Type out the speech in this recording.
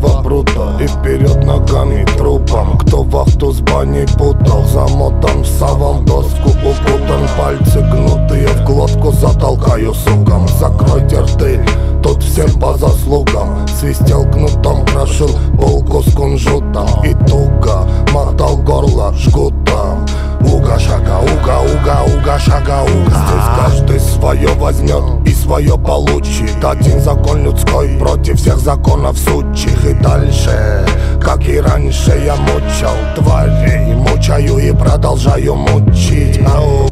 Два прута и вперед ногами трупом. Кто вахту с баней путал, замотан в саван, доску укутан. Пальцы гнутые в глотку затолкаю сукам. Закройте рты, тут всем по заслугам. Свистел кнутом, крошил булку с кунжутом и туго мотал горло жгутом. Уга шага, уга, уга, уга шага, уга. Здесь каждый свое возьмет и свое получит. Один закон людской против всех законов сучих. И дальше, как и раньше, я мучал тварей, мучаю и продолжаю мучить. Ау.